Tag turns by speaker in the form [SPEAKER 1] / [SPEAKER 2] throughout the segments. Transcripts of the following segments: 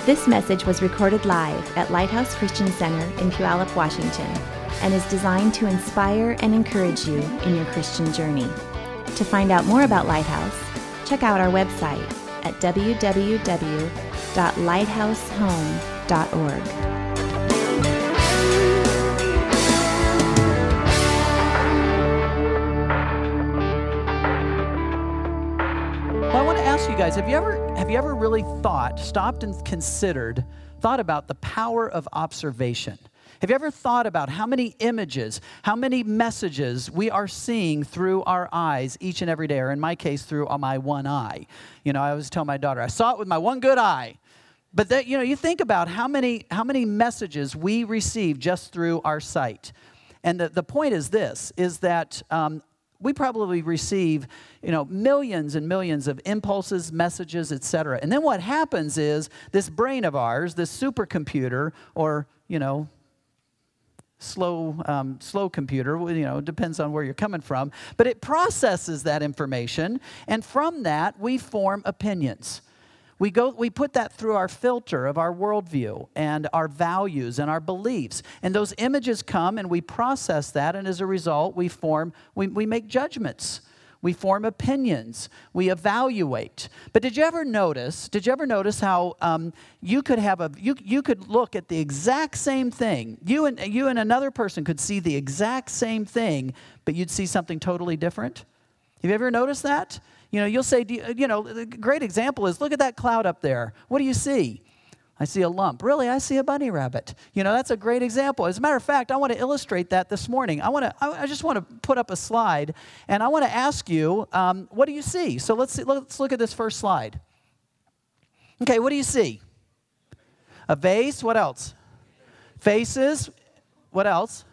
[SPEAKER 1] This message was recorded live at Lighthouse Christian Center in Puyallup, Washington, and is designed to inspire and encourage you in your Christian journey. To find out more about Lighthouse, check out our website at www.lighthousehome.org.
[SPEAKER 2] Well, I want to ask you guys, have you ever really stopped and thought about the power of observation? Have you ever thought about how many images, how many messages we are seeing through our eyes each and every day, or in my case, through my one eye? You know, I always tell my daughter, I saw it with my one good eye. But that, you know, you think about how many messages we receive just through our sight. And the point is this, is that we probably receive, millions and millions of impulses, messages, etc. And then what happens is this brain of ours, this supercomputer, or, slow computer, depends on where you're coming from, but it processes that information, and from that, we form opinions. We put that through our filter of our worldview and our values and our beliefs. And those images come and we process that, and as a result, we make judgments. We form opinions. We evaluate. But did you ever notice how you could look at the exact same thing. You and another person could see the exact same thing, but you'd see something totally different? Have you ever noticed that? You'll say, a great example is, look at that cloud up there. What do you see? I see a lump. Really, I see a bunny rabbit. That's a great example. As a matter of fact, I want to illustrate that this morning. I just want to put up a slide, and I want to ask you, what do you see? So let's look at this first slide. Okay, what do you see? A vase. What else? Faces. What else?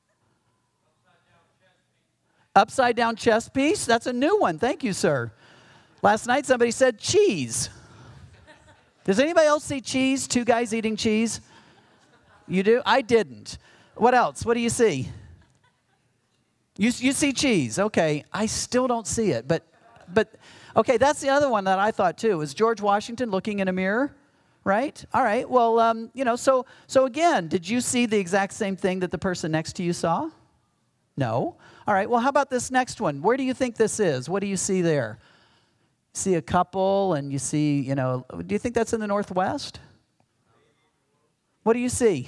[SPEAKER 2] Upside down chess piece. That's a new one. Thank you, sir. Last night somebody said cheese. Does anybody else see cheese? Two guys eating cheese? You do? I didn't. What else? What do you see? You see cheese. Okay. I still don't see it. But okay, that's the other one that I thought too. Is George Washington looking in a mirror? Right? All right. Well, so again, did you see the exact same thing that the person next to you saw? No. All right, well, how about this next one? Where do you think this is? What do you see there? You see a couple, and you see, do you think that's in the Northwest? What do you see?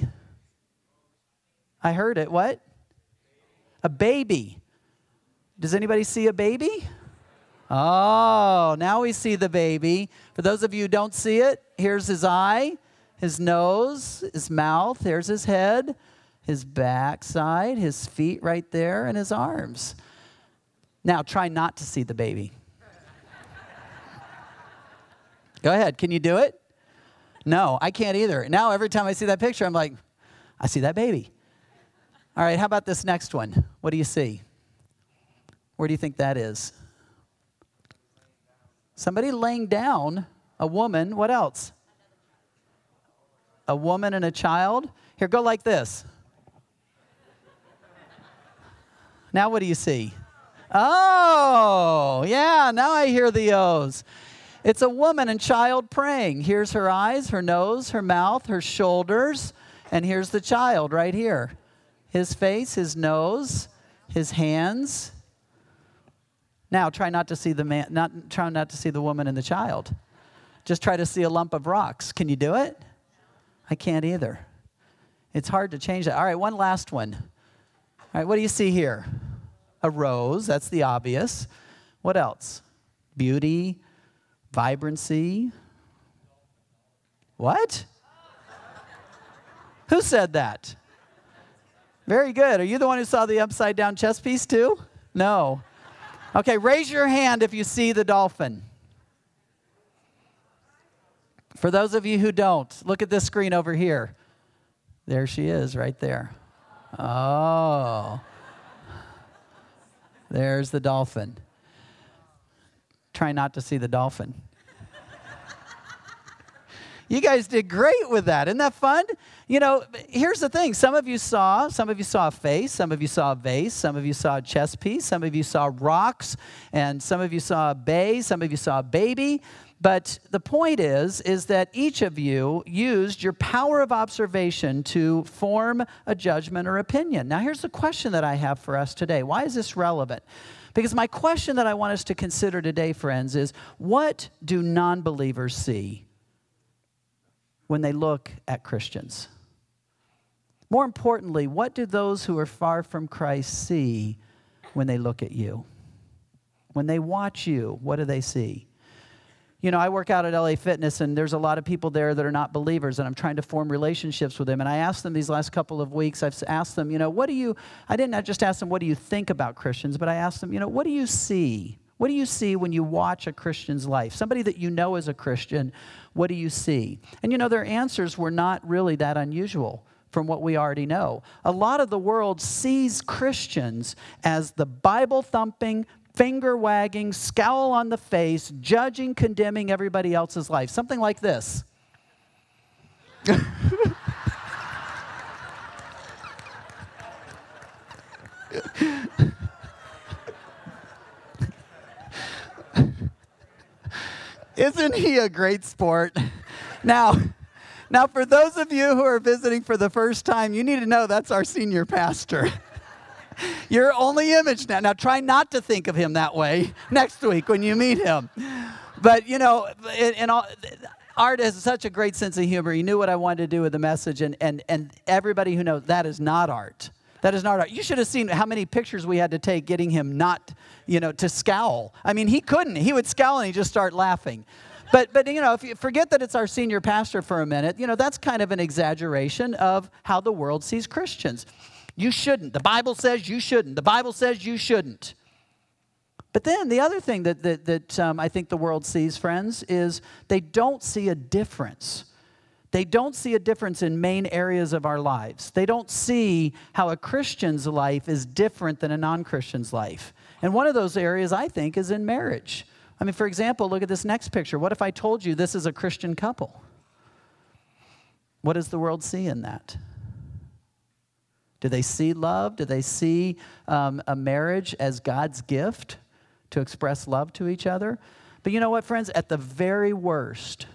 [SPEAKER 2] I heard it. What? A baby. Does anybody see a baby? Oh, now we see the baby. For those of you who don't see it, here's his eye, his nose, his mouth, here's his head, his backside, his feet right there, and his arms. Now, try not to see the baby. Go ahead. Can you do it? No, I can't either. Now, every time I see that picture, I'm like, I see that baby. All right, how about this next one? What do you see? Where do you think that is? Somebody laying down, a woman. What else? A woman and a child. Here, go like this. Now what do you see? Oh, yeah, now I hear the O's. It's a woman and child praying. Here's her eyes, her nose, her mouth, her shoulders, and here's the child right here. His face, his nose, his hands. Now try not to see the woman and the child. Just try to see a lump of rocks. Can you do it? I can't either. It's hard to change that. All right, one last one. All right, what do you see here? A rose, that's the obvious. What else? Beauty, vibrancy. What? Who said that? Very good. Are you the one who saw the upside down chess piece too? No. Okay, raise your hand if you see the dolphin. For those of you who don't, look at this screen over here. There she is right there. Oh. There's the dolphin. Try not to see the dolphin. You guys did great with that. Isn't that fun? You know, here's the thing. Some of you saw a face, some of you saw a vase, some of you saw a chess piece, some of you saw rocks, and some of you saw a bay, some of you saw a baby. But the point is that each of you used your power of observation to form a judgment or opinion. Now, here's the question that I have for us today. Why is this relevant? Because my question that I want us to consider today, friends, is what do non-believers see when they look at Christians? More importantly, what do those who are far from Christ see when they look at you? When they watch you, what do they see? You know, I work out at LA Fitness, and there's a lot of people there that are not believers, and I'm trying to form relationships with them. And I asked them these last couple of weeks, I've asked them, you know, I didn't just ask them, what do you think about Christians? But I asked them, you know, what do you see? What do you see when you watch a Christian's life? Somebody that you know as a Christian, what do you see? And you know, their answers were not really that unusual from what we already know. A lot of the world sees Christians as the Bible-thumping, finger-wagging, scowl on the face, judging, condemning everybody else's life. Something like this. Isn't he a great sport? Now, for those of you who are visiting for the first time, you need to know that's our senior pastor. Your only image now. Now, try not to think of him that way next week when you meet him. But, you know, Art has such a great sense of humor. He knew what I wanted to do with the message, and everybody who knows, that is not Art. That is not Art. You should have seen how many pictures we had to take getting him not, you know, to scowl. I mean, he couldn't. He would scowl and he'd just start laughing. But you know, if you forget that it's our senior pastor for a minute, you know, that's kind of an exaggeration of how the world sees Christians. You shouldn't. The Bible says you shouldn't. The Bible says you shouldn't. But then the other thing that I think the world sees, friends, is they don't see a difference. They don't see a difference in main areas of our lives. They don't see how a Christian's life is different than a non-Christian's life. And one of those areas, I think, is in marriage. I mean, for example, look at this next picture. What if I told you this is a Christian couple? What does the world see in that? Do they see love? Do they see a marriage as God's gift to express love to each other? But you know what, friends? At the very worst,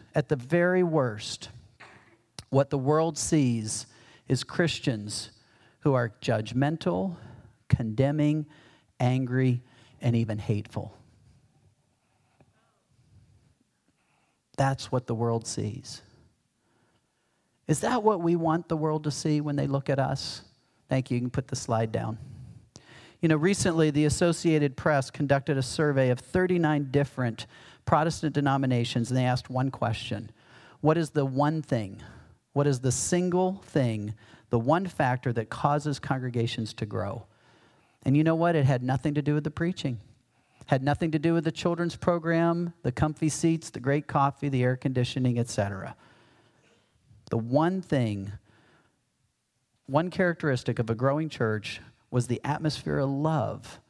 [SPEAKER 2] what the world sees is Christians who are judgmental, condemning, angry, and even hateful. That's what the world sees. Is that what we want the world to see when they look at us? Thank you. You can put the slide down. You know, recently the Associated Press conducted a survey of 39 different Protestant denominations, and they asked one question. What is the one thing? What is the single thing, the one factor that causes congregations to grow? And you know what? It had nothing to do with the preaching. Had nothing to do with the children's program, the comfy seats, the great coffee, the air conditioning, etc. The one thing, one characteristic of a growing church was the atmosphere of love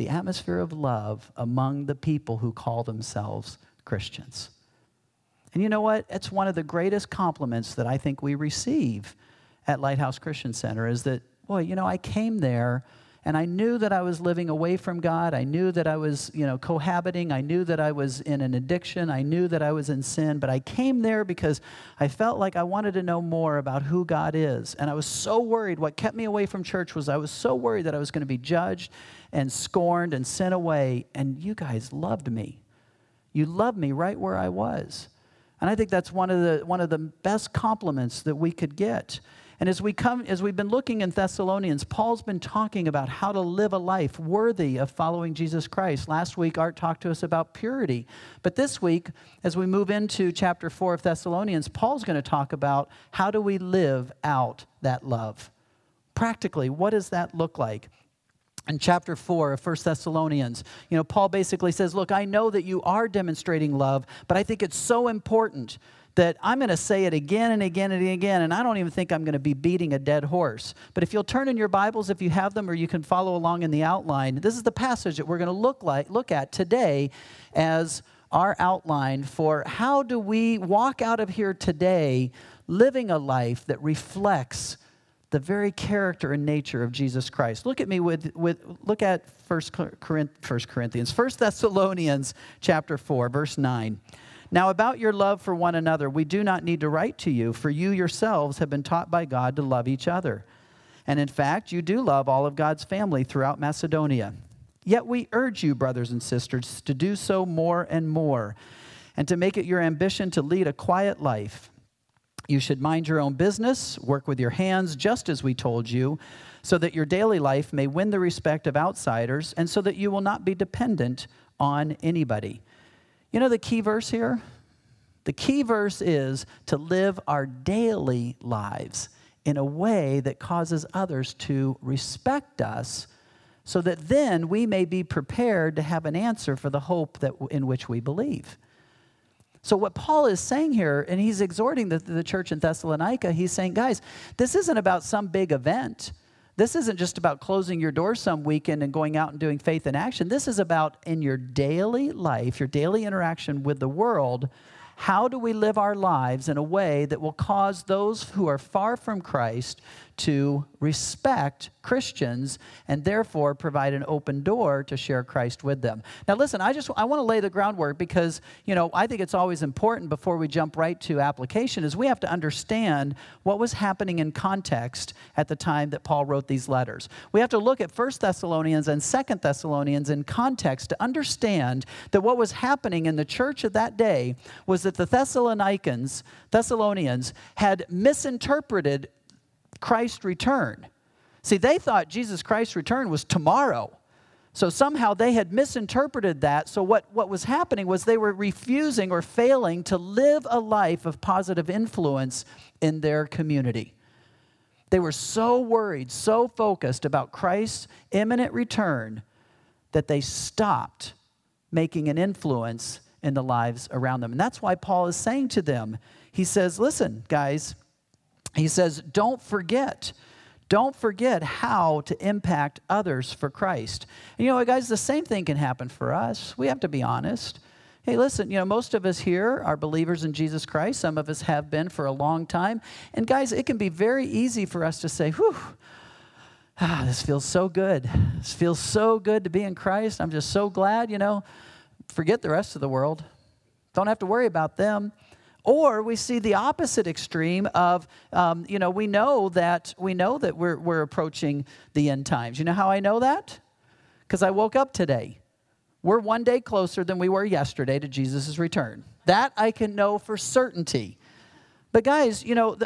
[SPEAKER 2] among the people who call themselves Christians. And you know what? It's one of the greatest compliments that I think we receive at Lighthouse Christian Center is that, boy, you know, I came there and I knew that I was living away from God. I knew that I was, you know, cohabiting. I knew that I was in an addiction. I knew that I was in sin. But I came there because I felt like I wanted to know more about who God is. And I was so worried. What kept me away from church was I was so worried that I was going to be judged and scorned and sent away. And you guys loved me. You loved me right where I was. And I think that's one of the best compliments that we could get. And as we've been looking in Thessalonians, Paul's been talking about how to live a life worthy of following Jesus Christ. Last week, Art talked to us about purity. But this week, as we move into chapter 4 of Thessalonians, Paul's going to talk about how do we live out that love. Practically, what does that look like? In chapter 4 of 1 Thessalonians, you know, Paul basically says, look, I know that you are demonstrating love, but I think it's so important that I'm going to say it again and again and again, and I don't even think I'm going to be beating a dead horse. But if you'll turn in your Bibles, if you have them, or you can follow along in the outline, this is the passage that we're going to look at today as our outline for how do we walk out of here today living a life that reflects the very character and nature of Jesus Christ. Look at me look at 1 Thessalonians chapter 4, verse 9. Now about your love for one another, we do not need to write to you, for you yourselves have been taught by God to love each other. And in fact, you do love all of God's family throughout Macedonia. Yet we urge you, brothers and sisters, to do so more and more, and to make it your ambition to lead a quiet life. You should mind your own business, work with your hands, just as we told you, so that your daily life may win the respect of outsiders, and so that you will not be dependent on anybody. You know the key verse here? The key verse is to live our daily lives in a way that causes others to respect us, so that then we may be prepared to have an answer for the hope in which we believe. So what Paul is saying here, and he's exhorting the church in Thessalonica, he's saying, guys, this isn't about some big event. This isn't just about closing your doors some weekend and going out and doing faith in action. This is about in your daily life, your daily interaction with the world, how do we live our lives in a way that will cause those who are far from Christ to respect Christians and therefore provide an open door to share Christ with them. Now listen, I want to lay the groundwork because, I think it's always important before we jump right to application is we have to understand what was happening in context at the time that Paul wrote these letters. We have to look at 1 Thessalonians and 2 Thessalonians in context to understand that what was happening in the church of that day was that the Thessalonians had misinterpreted Christ's return. See, they thought Jesus Christ's return was tomorrow. So somehow they had misinterpreted that. So what was happening was they were refusing or failing to live a life of positive influence in their community. They were so worried, so focused about Christ's imminent return that they stopped making an influence in the lives around them. And that's why Paul is saying to them, he says, listen, guys, he says, don't forget how to impact others for Christ. And you know what, guys, the same thing can happen for us. We have to be honest. Hey, listen, most of us here are believers in Jesus Christ. Some of us have been for a long time. And guys, it can be very easy for us to say, whew, this feels so good. This feels so good to be in Christ. I'm just so glad, forget the rest of the world. Don't have to worry about them. Or we see the opposite extreme of, we know that we're approaching the end times. You know how I know that? Because I woke up today. We're one day closer than we were yesterday to Jesus' return. That I can know for certainty. But guys,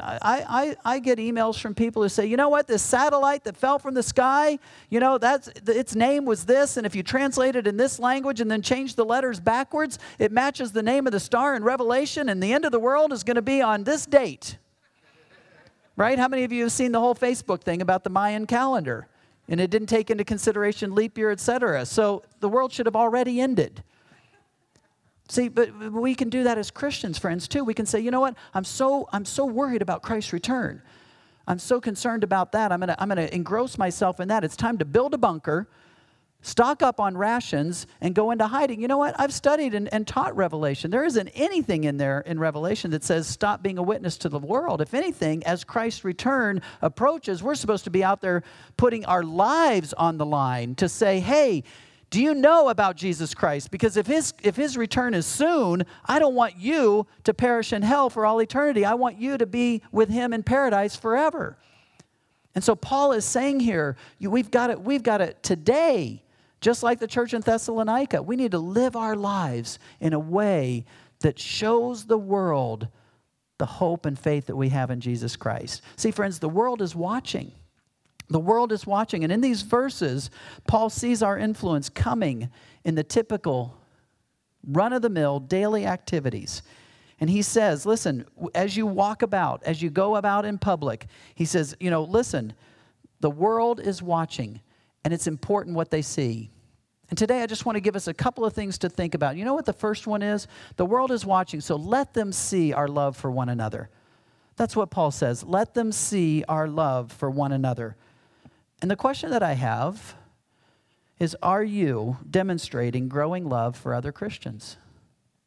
[SPEAKER 2] I get emails from people who say, you know what, this satellite that fell from the sky, its name was this, and if you translate it in this language and then change the letters backwards, it matches the name of the star in Revelation, and the end of the world is going to be on this date. Right? How many of you have seen the whole Facebook thing about the Mayan calendar? And it didn't take into consideration leap year, etc. So the world should have already ended. See, but we can do that as Christians, friends, too. We can say, you know what? I'm so worried about Christ's return. I'm so concerned about that. I'm gonna engross myself in that. It's time to build a bunker, stock up on rations, and go into hiding. You know what? I've studied and taught Revelation. There isn't anything in there in Revelation that says stop being a witness to the world. If anything, as Christ's return approaches, we're supposed to be out there putting our lives on the line to say, hey, do you know about Jesus Christ? Because if his return is soon, I don't want you to perish in hell for all eternity. I want you to be with him in paradise forever. And so Paul is saying here, we've got it today, just like the church in Thessalonica. We need to live our lives in a way that shows the world the hope and faith that we have in Jesus Christ. See, friends, the world is watching. The world is watching. And in these verses, Paul sees our influence coming in the typical run-of-the-mill daily activities. And he says, listen, as you walk about, as you go about in public, he says, listen, the world is watching, and it's important what they see. And today I just want to give us a couple of things to think about. You know what the first one is? The world is watching, so let them see our love for one another. That's what Paul says. Let them see our love for one another. And the question that I have is, are you demonstrating growing love for other Christians?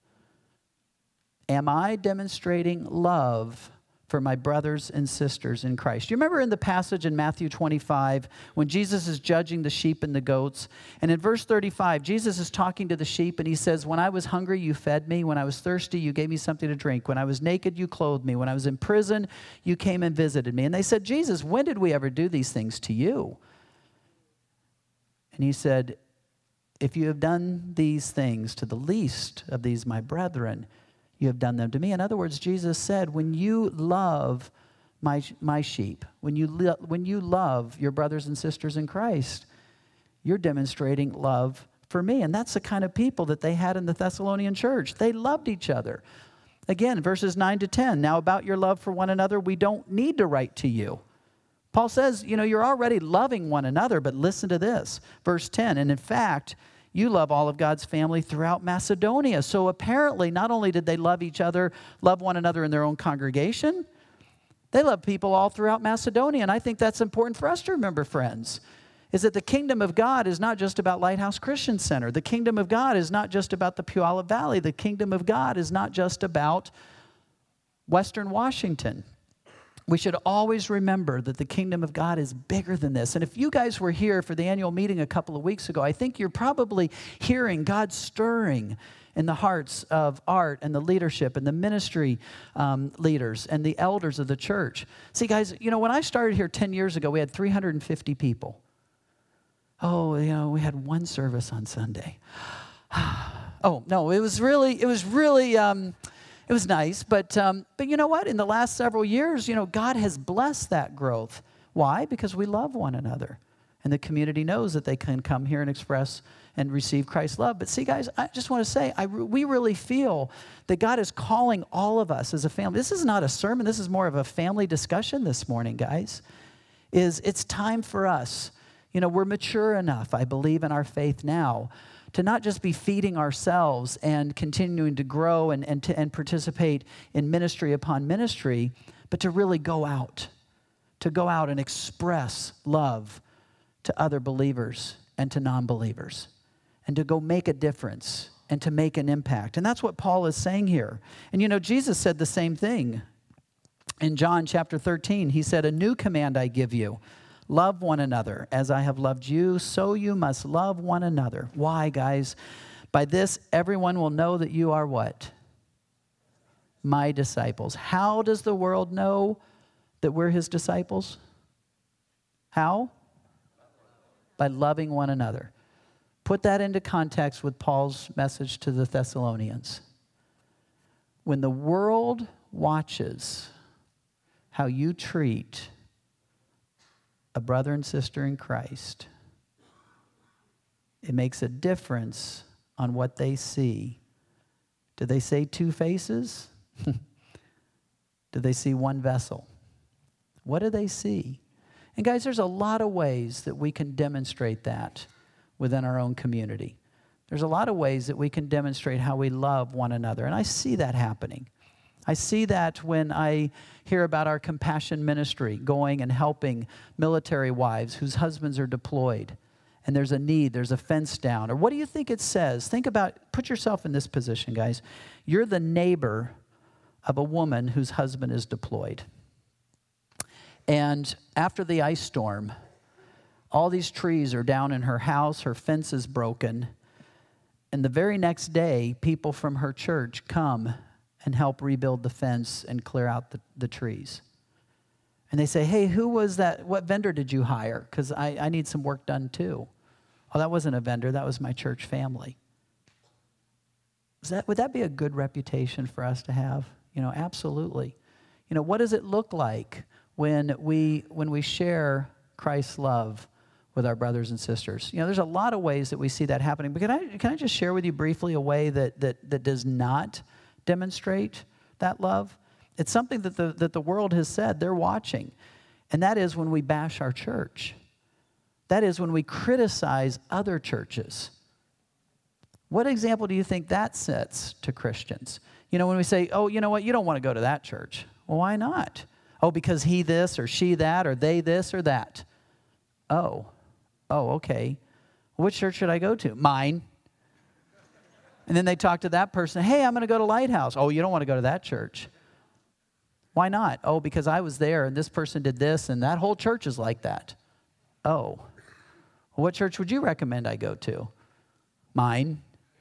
[SPEAKER 2] Am I demonstrating love for my brothers and sisters in Christ? You remember in the passage in Matthew 25 when Jesus is judging the sheep and the goats? And in verse 35, Jesus is talking to the sheep and he says, when I was hungry, you fed me. When I was thirsty, you gave me something to drink. When I was naked, you clothed me. When I was in prison, you came and visited me. And they said, Jesus, when did we ever do these things to you? And he said, if you have done these things to the least of these my brethren, you have done them to me. In other words, Jesus said, when you love my sheep, when you love your brothers and sisters in Christ, you're demonstrating love for me. And that's the kind of people that they had in the Thessalonian church. They loved each other. Again, verses 9 to 10. Now about your love for one another, we don't need to write to you. Paul says, you're already loving one another, but listen to this. Verse 10, and in fact, you love all of God's family throughout Macedonia. So apparently, not only did they love each other, love one another in their own congregation, they love people all throughout Macedonia. And I think that's important for us to remember, friends, is that the kingdom of God is not just about Lighthouse Christian Center. The kingdom of God is not just about the Puyallup Valley. The kingdom of God is not just about Western Washington. We should always remember that the kingdom of God is bigger than this. And if you guys were here for the annual meeting a couple of weeks ago, I think you're probably hearing God stirring in the hearts of Art and the leadership and the ministry leaders and the elders of the church. See, guys, when I started here 10 years ago, we had 350 people. Oh, we had one service on Sunday. Oh, no, it was really it was nice, but you know what? In the last several years, God has blessed that growth. Why? Because we love one another. And the community knows that they can come here and express and receive Christ's love. But see, guys, I just want to say, we really feel that God is calling all of us as a family. This is not a sermon. This is more of a family discussion this morning, guys. It's time for us. We're mature enough, I believe, in our faith now, to not just be feeding ourselves and continuing to grow and participate in ministry upon ministry, but to really go out and express love to other believers and to non-believers, and to go make a difference and to make an impact. And that's what Paul is saying here. And Jesus said the same thing. In John chapter 13, he said, a new command I give you. Love one another. As I have loved you, so you must love one another. Why, guys? By this, everyone will know that you are what? My disciples. How does the world know that we're his disciples? How? By loving one another. Put that into context with Paul's message to the Thessalonians. When the world watches how you treat a brother and sister in Christ, it makes a difference on what they see. Do they say two faces? Do they see one vessel? What do they see? And guys, there's a lot of ways that we can demonstrate that within our own community. There's a lot of ways that we can demonstrate how we love one another, and I see that happening. I see that when I hear about our compassion ministry going and helping military wives whose husbands are deployed, and there's a need, there's a fence down. Or what do you think it says? Put yourself in this position, guys. You're the neighbor of a woman whose husband is deployed. And after the ice storm, all these trees are down in her house, her fence is broken, and the very next day, people from her church come and help rebuild the fence and clear out the trees. And they say, hey, who was that? What vendor did you hire? Because I need some work done too. Oh, that wasn't a vendor. That was my church family. Would that be a good reputation for us to have? Absolutely. What does it look like when we share Christ's love with our brothers and sisters? There's a lot of ways that we see that happening. But can I just share with you briefly a way that does not demonstrate that love? It's something that the world has said they're watching, and that is when we bash our church. That is when we criticize other churches. What example do you think that sets to Christians? When we say, oh, you know what, you don't want to go to that church. Well, why not? Oh, because he this or she that or they this or that. Oh, okay. Which church should I go to? Mine. And then they talk to that person, hey, I'm going to go to Lighthouse. Oh, you don't want to go to that church. Why not? Oh, because I was there and this person did this and that whole church is like that. Oh, what church would you recommend I go to? Mine.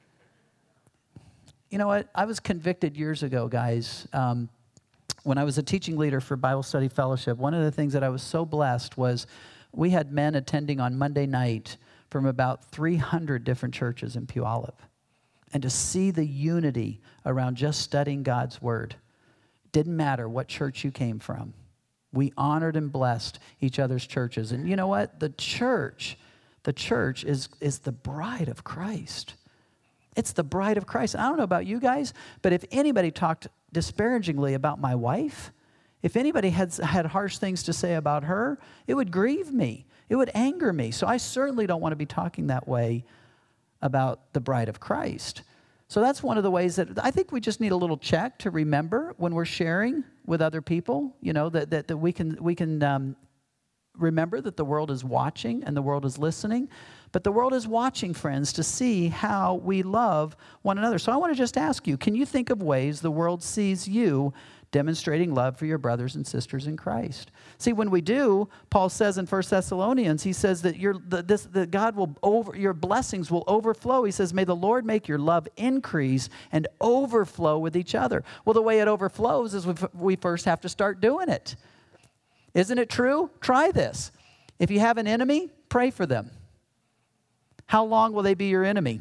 [SPEAKER 2] You know what? I was convicted years ago, guys. When I was a teaching leader for Bible Study Fellowship, one of the things that I was so blessed was we had men attending on Monday night from about 300 different churches in Puyallup. And to see the unity around just studying God's Word. Didn't matter what church you came from. We honored and blessed each other's churches. And you know what? The church is the bride of Christ. It's the bride of Christ. I don't know about you guys, but if anybody talked disparagingly about my wife, if anybody had harsh things to say about her, it would grieve me. It would anger me. So I certainly don't want to be talking that way about the bride of Christ. So that's one of the ways that I think we just need a little check to remember when we're sharing with other people, you know, that we can remember that the world is watching and the world is listening. But the world is watching, friends, to see how we love one another. So I want to just ask you, can you think of ways the world sees you demonstrating love for your brothers and sisters in Christ? See, when we do, Paul says in 1 Thessalonians, he says that your blessings will overflow. He says, may the Lord make your love increase and overflow with each other. Well, the way it overflows is we first have to start doing it. Isn't it true? Try this. If you have an enemy, pray for them. How long will they be your enemy?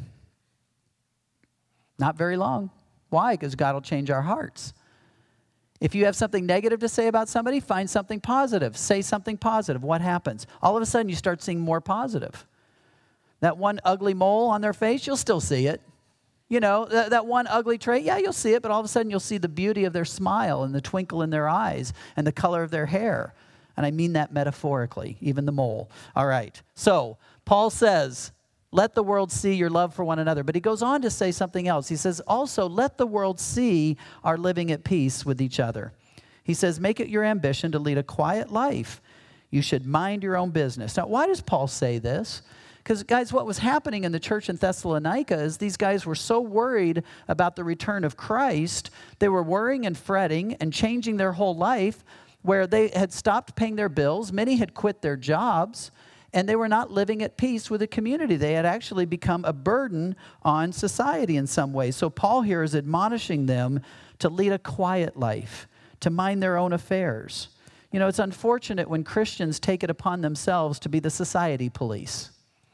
[SPEAKER 2] Not very long. Why? Because God will change our hearts. If you have something negative to say about somebody, find something positive. Say something positive. What happens? All of a sudden, you start seeing more positive. That one ugly mole on their face, you'll still see it. You know, that one ugly trait, yeah, you'll see it, but all of a sudden, you'll see the beauty of their smile and the twinkle in their eyes and the color of their hair. And I mean that metaphorically, even the mole. All right. So, Paul says, let the world see your love for one another. But he goes on to say something else. He says, also, let the world see our living at peace with each other. He says, make it your ambition to lead a quiet life. You should mind your own business. Now, why does Paul say this? Because, guys, what was happening in the church in Thessalonica is these guys were so worried about the return of Christ. They were worrying and fretting and changing their whole life, where they had stopped paying their bills. Many had quit their jobs. And they were not living at peace with the community. They had actually become a burden on society in some ways. So Paul here is admonishing them to lead a quiet life, to mind their own affairs. You know, it's unfortunate when Christians take it upon themselves to be the society police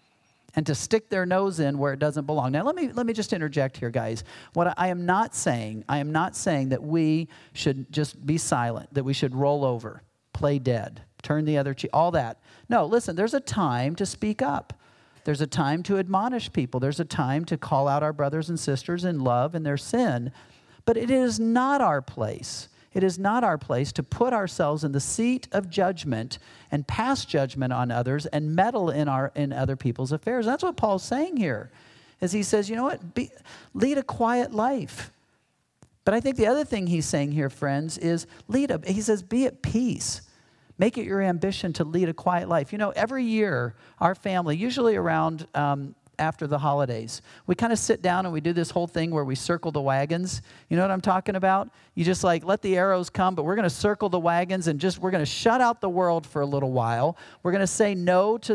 [SPEAKER 2] and to stick their nose in where it doesn't belong. Now, let me just interject here, guys. What I am not saying that we should just be silent, that we should roll over, play dead, turn the other cheek, all that. No, listen, there's a time to speak up. There's a time to admonish people. There's a time to call out our brothers and sisters in love and their sin. But it is not our place. It is not our place to put ourselves in the seat of judgment and pass judgment on others and meddle in other people's affairs. That's what Paul's saying here. As he says, you know what? Lead a quiet life. But I think the other thing he's saying here, friends, is he says, be at peace. Make it your ambition to lead a quiet life. You know, every year, our family, usually around after the holidays, we kind of sit down and we do this whole thing where we circle the wagons. You know what I'm talking about? You just like let the arrows come, but we're going to circle the wagons and we're going to shut out the world for a little while. We're going to say no to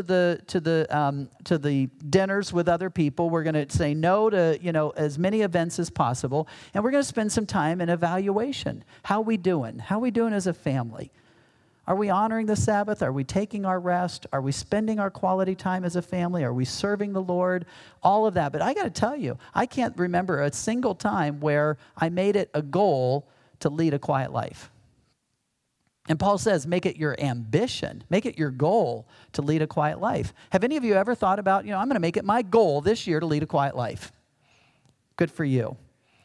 [SPEAKER 2] the dinners with other people. We're going to say no to, you know, as many events as possible, and we're going to spend some time in evaluation. How we doing? How we doing as a family? Are we honoring the Sabbath? Are we taking our rest? Are we spending our quality time as a family? Are we serving the Lord? All of that. But I got to tell you, I can't remember a single time where I made it a goal to lead a quiet life. And Paul says, make it your ambition, make it your goal to lead a quiet life. Have any of you ever thought about, you know, I'm going to make it my goal this year to lead a quiet life? Good for you.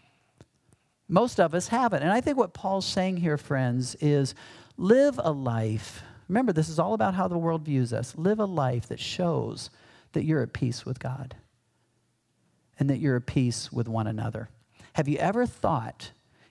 [SPEAKER 2] Most of us haven't. And I think what Paul's saying here, friends, is live a life. Remember, this is all about how the world views us. Live a life that shows that you're at peace with God and that you're at peace with one another. Have you ever thought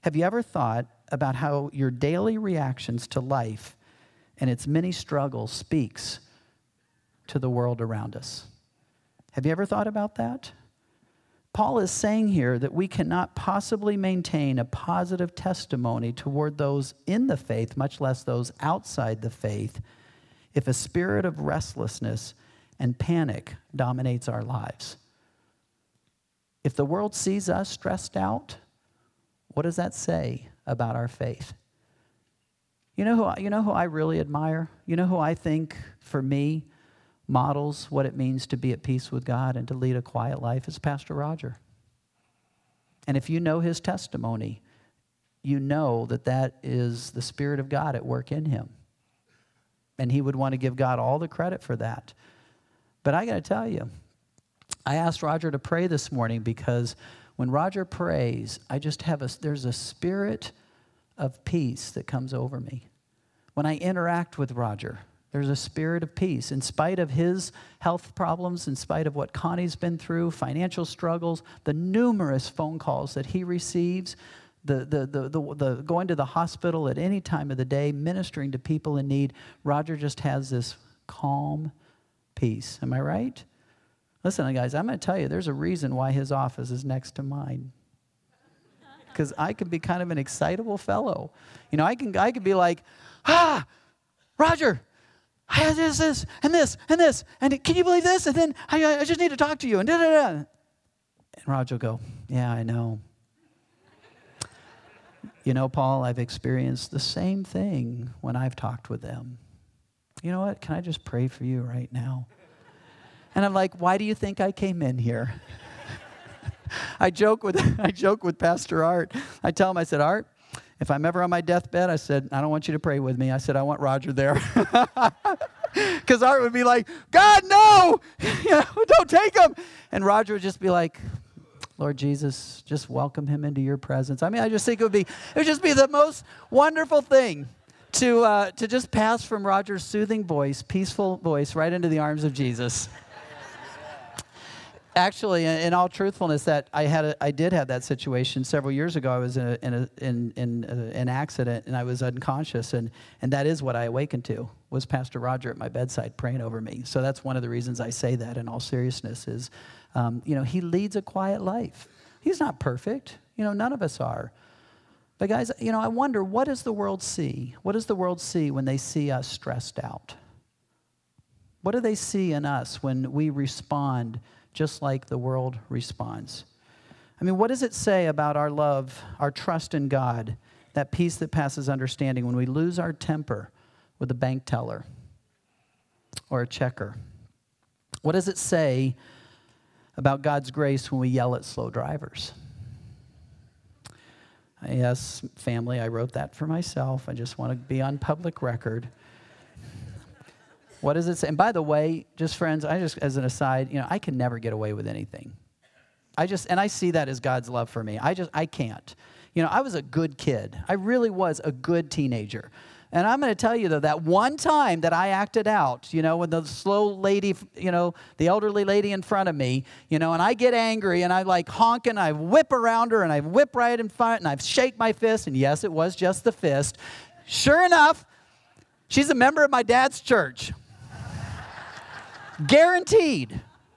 [SPEAKER 2] about how your daily reactions to life and its many struggles speaks to the world around us? Have you ever thought about that? Paul is saying here that we cannot possibly maintain a positive testimony toward those in the faith, much less those outside the faith, if a spirit of restlessness and panic dominates our lives. If the world sees us stressed out, what does that say about our faith? You know who I really admire? You know who I think, for me, models what it means to be at peace with God and to lead a quiet life? Is Pastor Roger. And if you know his testimony, you know that that is the Spirit of God at work in him. And he would want to give God all the credit for that. But I got to tell you, I asked Roger to pray this morning because when Roger prays, there's a spirit of peace that comes over me. When I interact with Roger, there's a spirit of peace. In spite of his health problems, in spite of what Connie's been through, financial struggles, the numerous phone calls that he receives, the going to the hospital at any time of the day, ministering to people in need, Roger just has this calm peace. Am I right? Listen, guys, I'm going to tell you, there's a reason why his office is next to mine. Because I can be kind of an excitable fellow. You know, I can be like, Roger, I have this, and this, and this, and can you believe this? And then I just need to talk to you, and da-da-da. And Roger will go, yeah, I know. You know, Paul, I've experienced the same thing when I've talked with them. You know what? Can I just pray for you right now? And I'm like, why do you think I came in here? I joke with Pastor Art. I tell him, I said, Art, if I'm ever on my deathbed, I said, I don't want you to pray with me. I said, I want Roger there. Because Art would be like, God, no! Don't take him. And Roger would just be like, Lord Jesus, just welcome him into your presence. I mean, I just think it would just be the most wonderful thing to just pass from Roger's soothing voice, peaceful voice, right into the arms of Jesus. Actually, in all truthfulness, that I did have that situation several years ago. I was in an accident and I was unconscious, and that is what I awakened to, was Pastor Roger at my bedside praying over me. So that's one of the reasons I say that in all seriousness is, he leads a quiet life. He's not perfect. None of us are. But guys, I wonder, what does the world see? What does the world see when they see us stressed out? What do they see in us when we respond just like the world responds? I mean, what does it say about our love, our trust in God, that peace that passes understanding when we lose our temper with a bank teller or a checker? What does it say about God's grace when we yell at slow drivers? Yes, family, I wrote that for myself. I just want to be on public record. What does it say? And by the way, just friends, as an aside, I can never get away with anything. And I see that as God's love for me. I can't. I was a good kid. I really was a good teenager. And I'm going to tell you, though, that one time that I acted out, when the slow lady, the elderly lady in front of me, and I get angry and I honk and I whip around her and I whip right in front and I shake my fist. And yes, it was just the fist. Sure enough, she's a member of my dad's church. Guaranteed.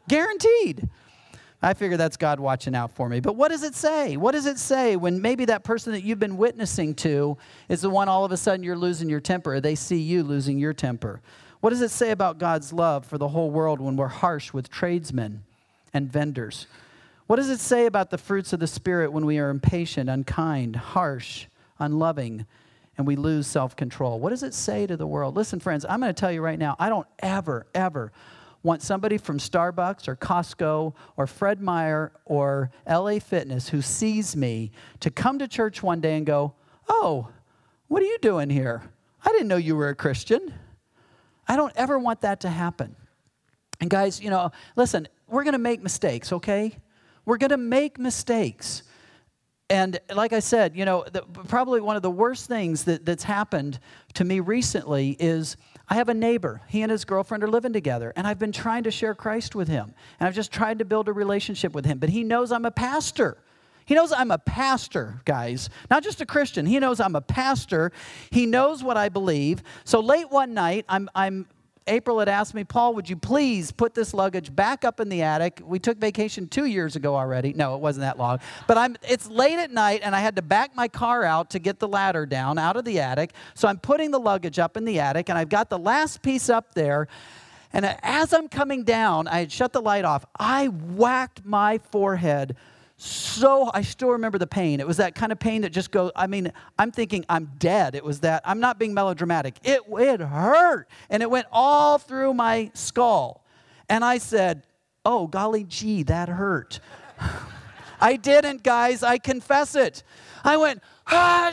[SPEAKER 2] I figure that's God watching out for me. But what does it say? What does it say when maybe that person that you've been witnessing to is the one all of a sudden you're losing your temper, or they see you losing your temper? What does it say about God's love for the whole world when we're harsh with tradesmen and vendors? What does it say about the fruits of the Spirit when we are impatient, unkind, harsh, unloving, and we lose self-control? What does it say to the world? Listen, friends, I'm going to tell you right now, I don't ever want somebody from Starbucks or Costco or Fred Meyer or LA Fitness who sees me to come to church one day and go, oh, what are you doing here? I didn't know you were a Christian. I don't ever want that to happen. And guys, listen, we're going to make mistakes, okay? We're going to make mistakes. And like I said, probably one of the worst things that's happened to me recently is I have a neighbor. He and his girlfriend are living together, and I've been trying to share Christ with him. And I've just tried to build a relationship with him. But he knows I'm a pastor. He knows I'm a pastor, guys. Not just a Christian. He knows I'm a pastor. He knows what I believe. So late one night, I'm April had asked me, Paul, would you please put this luggage back up in the attic? We took vacation 2 years ago already. No, it wasn't that long. But it's late at night, and I had to back my car out to get the ladder down out of the attic. So I'm putting the luggage up in the attic, and I've got the last piece up there. And as I'm coming down, I had shut the light off. I whacked my forehead so, I still remember the pain. It was that kind of pain that just goes, I'm thinking I'm dead. It was that, I'm not being melodramatic. It hurt. And it went all through my skull. And I said, oh, golly gee, that hurt. I didn't, guys. I confess it. I went, ah.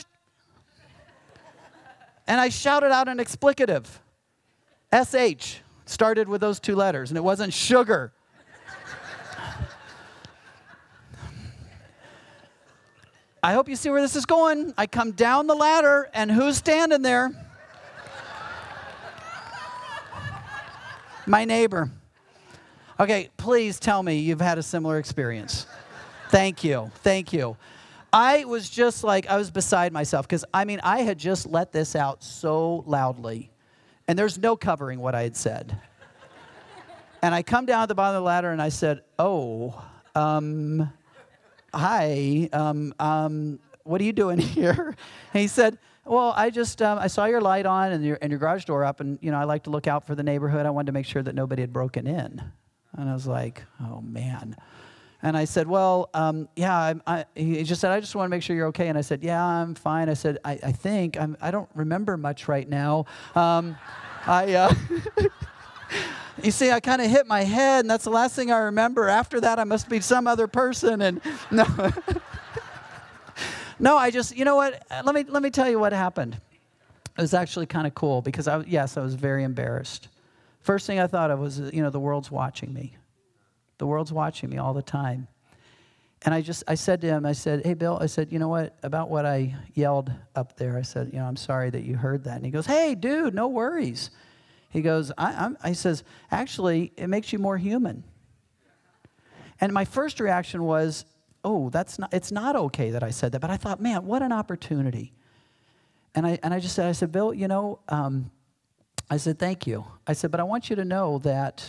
[SPEAKER 2] And I shouted out an explicative. SH. Started with those 2 letters. And it wasn't sugar. I hope you see where this is going. I come down the ladder, and who's standing there? My neighbor. Okay, please tell me you've had a similar experience. Thank you. Thank you. I was just like, I was beside myself because, I had just let this out so loudly, and there's no covering what I had said. And I come down at the bottom of the ladder, and I said, hi, what are you doing here? And he said, well, I just, I saw your light on and your garage door up, and, I like to look out for the neighborhood. I wanted to make sure that nobody had broken in. And I was like, oh, man. And I said, well, he just said, I just want to make sure you're okay. And I said, yeah, I'm fine. I said, I think, I don't remember much right now. You see, I kind of hit my head, and that's the last thing I remember. After that, I must be some other person. And no, no, I just, you know what? Let me tell you what happened. It was actually kind of cool because I was very embarrassed. First thing I thought of was, the world's watching me. The world's watching me all the time. And I said to him, I said, hey, Bill, I said, you know what, about what I yelled up there, I said, I'm sorry that you heard that. And he goes, hey, dude, no worries. He goes, I says, actually, it makes you more human. And my first reaction was, oh, it's not okay that I said that. But I thought, man, what an opportunity. And I just said, I said, Bill, I said, thank you. I said, but I want you to know that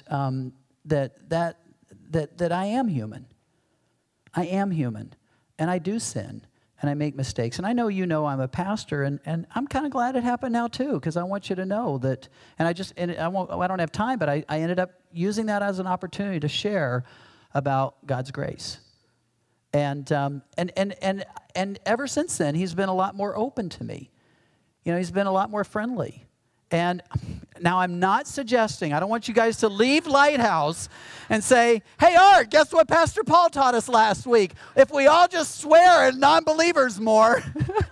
[SPEAKER 2] that I am human. I am human, and I do sin. And I make mistakes. And I know I'm a pastor, and I'm kind of glad it happened now too, because I want you to know that, and I don't have time, but I ended up using that as an opportunity to share about God's grace. And ever since then, he's been a lot more open to me. He's been a lot more friendly. And now I'm not suggesting, I don't want you guys to leave Lighthouse and say, hey, Art, guess what Pastor Paul taught us last week? If we all just swear at non-believers more.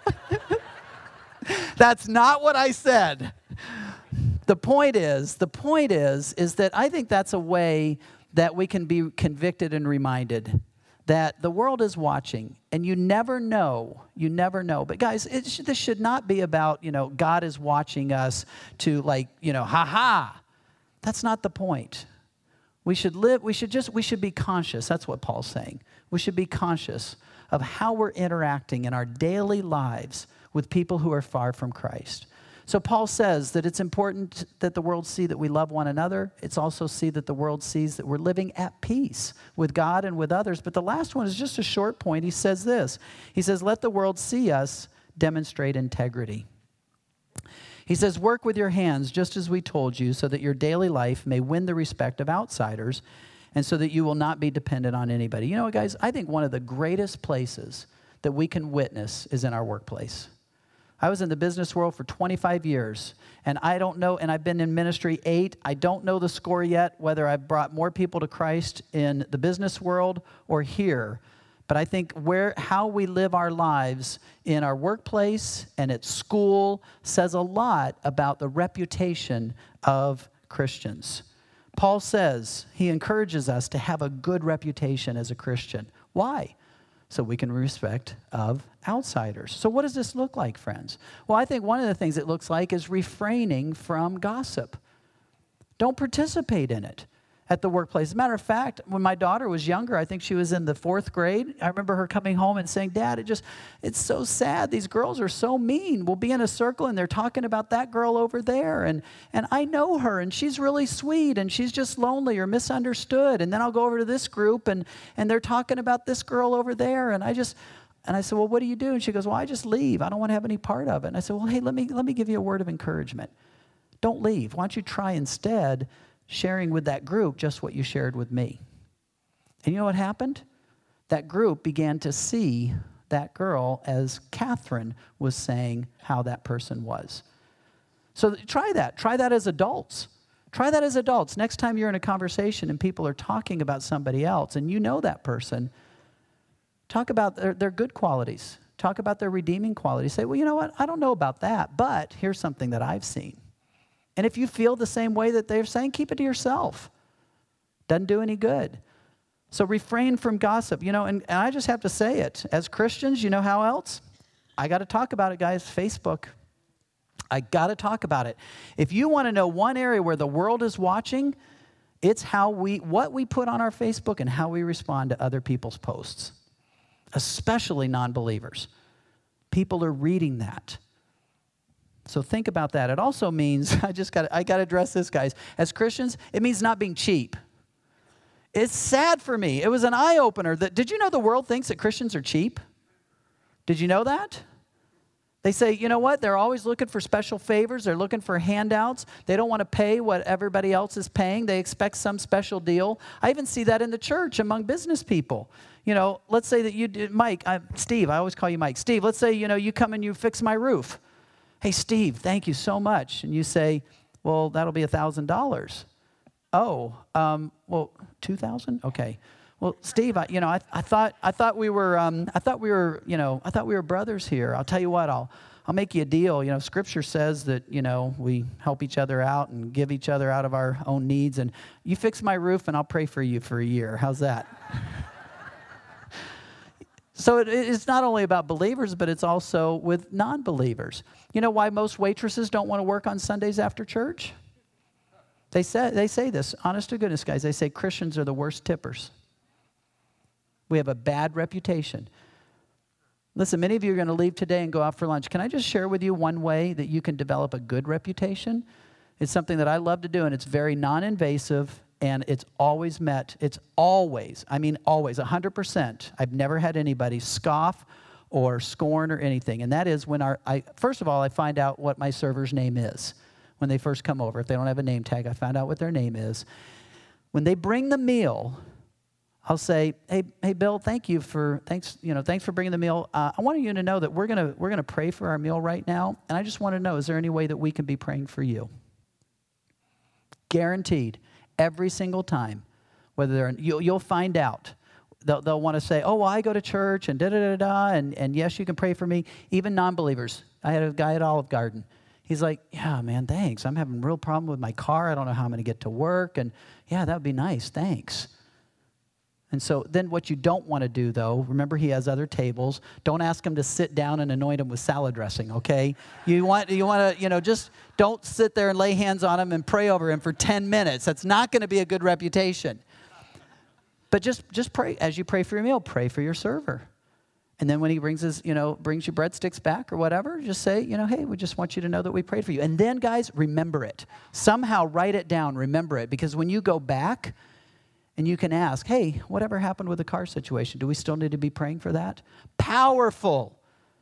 [SPEAKER 2] That's not what I said. The point is that I think that's a way that we can be convicted and reminded that the world is watching, and you never know. But guys, this should not be about, God is watching us to ha-ha. That's not the point. We should be conscious. That's what Paul's saying. We should be conscious of how we're interacting in our daily lives with people who are far from Christ. So Paul says that it's important that the world see that we love one another. It's also see that the world sees that we're living at peace with God and with others. But the last one is just a short point. He says this. He says, let the world see us demonstrate integrity. He says, work with your hands just as we told you, so that your daily life may win the respect of outsiders, and so that you will not be dependent on anybody. You know what, guys? I think one of the greatest places that we can witness is in our workplace. I was in the business world for 25 years, and I don't know, and I've been in ministry 8. I don't know the score yet, whether I've brought more people to Christ in the business world or here. But I think how we live our lives in our workplace and at school says a lot about the reputation of Christians. Paul says he encourages us to have a good reputation as a Christian. Why? So we can respect of outsiders. So what does this look like, friends? Well, I think one of the things it looks like is refraining from gossip. Don't participate in it. at the workplace. As a matter of fact, when my daughter was younger, I think she was in the 4th grade, I remember her coming home and saying, Dad, it's so sad. These girls are so mean. We'll be in a circle and they're talking about that girl over there. And I know her and she's really sweet and she's just lonely or misunderstood. And then I'll go over to this group and they're talking about this girl over there. And I said, well, what do you do? And she goes, well, I just leave. I don't want to have any part of it. And I said, well, hey, let me give you a word of encouragement. Don't leave. Why don't you try instead sharing with that group just what you shared with me? And you know what happened? That group began to see that girl as Catherine was saying how that person was. So try that. Try that as adults. Try that as adults. Next time you're in a conversation and people are talking about somebody else and you know that person, talk about their good qualities. Talk about their redeeming qualities. Say, well, you know what? I don't know about that, but here's something that I've seen. And if you feel the same way that they're saying, keep it to yourself. Doesn't do any good. So refrain from gossip. And I just have to say it. As Christians, you know how else? I got to talk about it, guys. Facebook. I got to talk about it. If you want to know one area where the world is watching, it's what we put on our Facebook and how we respond to other people's posts, especially non-believers. People are reading that. So think about that. It also means, I got to address this, guys. As Christians, it means not being cheap. It's sad for me. It was an eye-opener. Did you know the world thinks that Christians are cheap? Did you know that? They say, you know what? They're always looking for special favors. They're looking for handouts. They don't want to pay what everybody else is paying. They expect some special deal. I even see that in the church among business people. Let's say that you did, Steve, I always call you Mike. Steve, let's say, you come and you fix my roof. Hey, Steve, thank you so much. And you say, well, that'll be $1,000. Oh, well, $2,000? Okay. Well, Steve, I thought we were brothers here. I'll tell you what, I'll make you a deal. Scripture says that, we help each other out and give each other out of our own needs. And you fix my roof and I'll pray for you for a year. How's that? So it's not only about believers, but it's also with non-believers. You know why most waitresses don't want to work on Sundays after church? They say this, honest to goodness, guys. They say Christians are the worst tippers. We have a bad reputation. Listen, many of you are going to leave today and go out for lunch. Can I just share with you one way that you can develop a good reputation? It's something that I love to do, and it's very non-invasive. And it's always met, always, 100%. I've never had anybody scoff or scorn or anything. And that is when first of all, I find out what my server's name is when they first come over. If they don't have a name tag, I find out what their name is. When they bring the meal, I'll say, hey, Bill, thanks for bringing the meal. I want you to know that we're gonna pray for our meal right now. And I just want to know, is there any way that we can be praying for you? Guaranteed. Every single time, you'll find out. They'll want to say, oh, well, I go to church and da-da-da-da, and yes, you can pray for me. Even non-believers. I had a guy at Olive Garden. He's like, yeah, man, thanks. I'm having a real problem with my car. I don't know how I'm going to get to work. And yeah, that would be nice. Thanks. And so then what you don't want to do, though, remember he has other tables. Don't ask him to sit down and anoint him with salad dressing, okay? You want to, just don't sit there and lay hands on him and pray over him for 10 minutes. That's not going to be a good reputation. But just pray. As you pray for your meal, pray for your server. And then when he brings you breadsticks back or whatever, just say, hey, we just want you to know that we prayed for you. And then, guys, remember it. Somehow write it down, remember it. Because when you go back, and you can ask, hey, whatever happened with the car situation? Do we still need to be praying for that? Powerful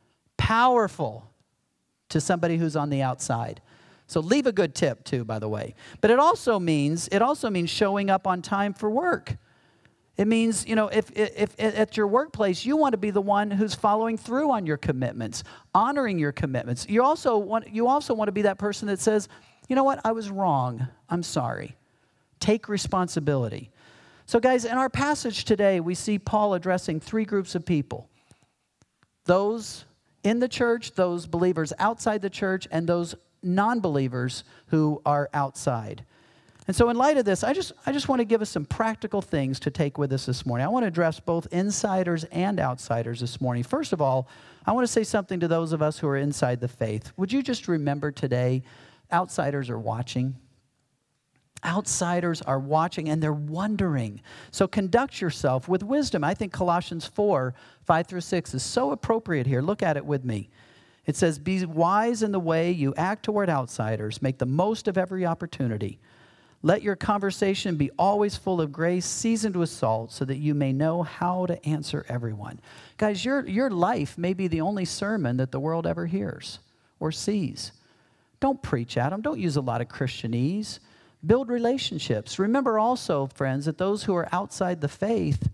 [SPEAKER 2] to somebody who's on the outside. So leave a good tip too, by the way. But it also means showing up on time for work. It means, if at your workplace, you want to be the one who's following through on your commitments, honoring your commitments. You also want to be that person that says, you know what, I was wrong. I'm sorry. Take responsibility. So guys, in our passage today, we see Paul addressing 3 groups of people. Those in the church, those believers outside the church, and those non-believers who are outside. And so in light of this, I just want to give us some practical things to take with us this morning. I want to address both insiders and outsiders this morning. First of all, I want to say something to those of us who are inside the faith. Would you just remember today, outsiders are watching? Outsiders are watching and they're wondering. So conduct yourself with wisdom. I think Colossians 4, 5 through 6 is so appropriate here. Look at it with me. It says, be wise in the way you act toward outsiders. Make the most of every opportunity. Let your conversation be always full of grace, seasoned with salt, so that you may know how to answer everyone. Guys, your life may be the only sermon that the world ever hears or sees. Don't preach at them. Don't use a lot of Christianese. Build relationships. Remember also, friends, that those who are outside the faith,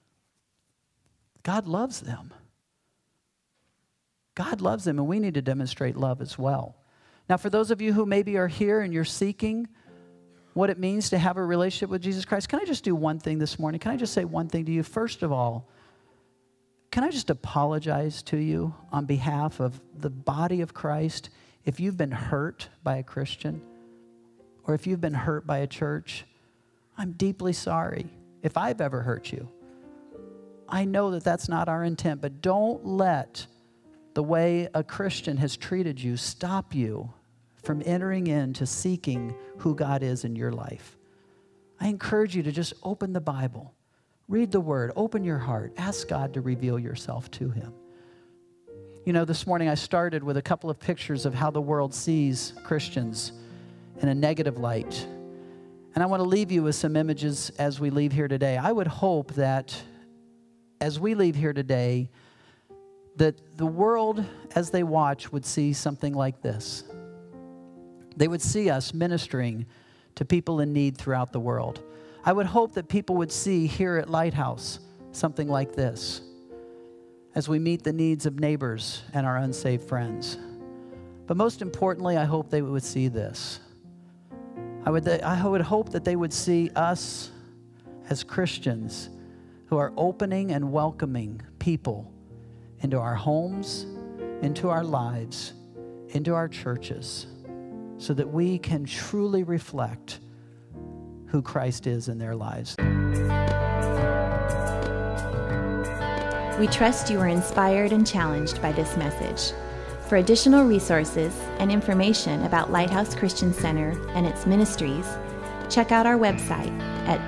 [SPEAKER 2] God loves them. God loves them, and we need to demonstrate love as well. Now, for those of you who maybe are here and you're seeking what it means to have a relationship with Jesus Christ, can I just do one thing this morning? Can I just say one thing to you? First of all, can I just apologize to you on behalf of the body of Christ if you've been hurt by a Christian? Or if you've been hurt by a church? I'm deeply sorry if I've ever hurt you. I know that that's not our intent, but don't let the way a Christian has treated you stop you from entering into seeking who God is in your life. I encourage you to just open the Bible, read the Word, open your heart, ask God to reveal yourself to Him. You know, this morning I started with a couple of pictures of how the world sees Christians in a negative light. And I want to leave you with some images as we leave here today. I would hope that as we leave here today, that the world, as they watch, would see something like this. They would see us ministering to people in need throughout the world. I would hope that people would see here at Lighthouse something like this as we meet the needs of neighbors and our unsaved friends. But most importantly, I hope they would see this. I would hope that they would see us as Christians who are opening and welcoming people into our homes, into our lives, into our churches, so that we can truly reflect who Christ is in their lives.
[SPEAKER 1] We trust you are inspired and challenged by this message. For additional resources and information about Lighthouse Christian Center and its ministries, check out our website at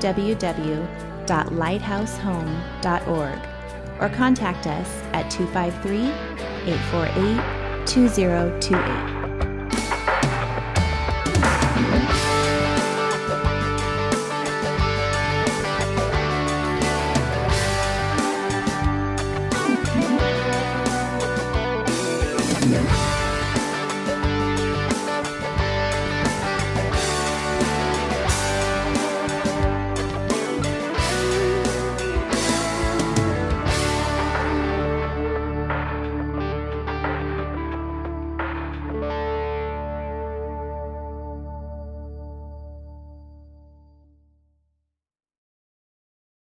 [SPEAKER 1] www.lighthousehome.org or contact us at 253-848-2028.